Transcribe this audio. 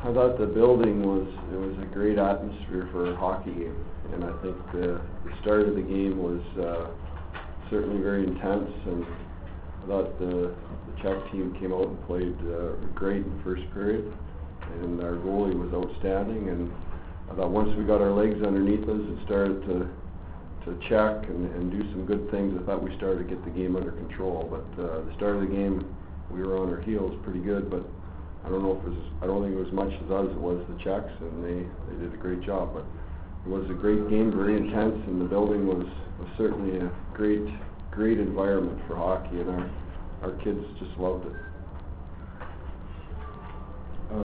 I thought the building was a great atmosphere for a hockey game, and I think the start of the game was certainly very intense, and I thought the Czech team came out and played great in the first period, and our goalie was outstanding, and I thought once we got our legs underneath us and started to check and do some good things, I thought we started to get the game under control. But the start of the game, we were on our heels pretty good, but I don't think it was much as us, it was the Czechs, and they did a great job. But it was a great game, very intense, and the building was certainly a great environment for hockey, and our kids just loved it.